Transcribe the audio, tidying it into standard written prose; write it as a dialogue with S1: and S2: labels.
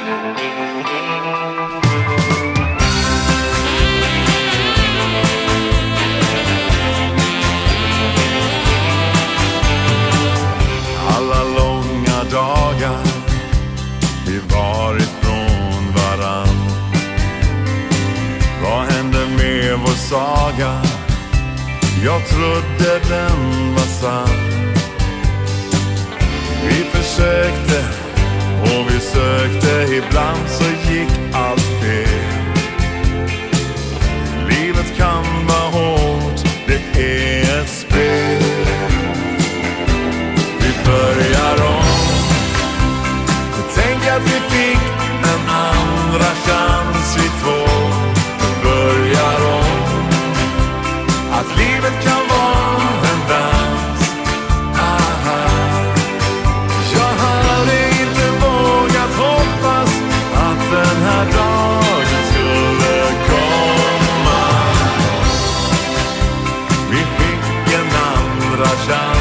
S1: Alla långa dagar vi varit från varann. Vad hände med vår saga? Jag trodde den var sann. Vi försökte och vi sökte, ibland så gick allt fel. Livet kan vara hårt, det är ett spel. Vi börjar om. Tänk att vi fick en andra chans i två. Vi börjar om. Att livet kan vara en dans. Aha. Jag hade inte vågat hoppas att den här dagen skulle komma. Vi fick en andra chans.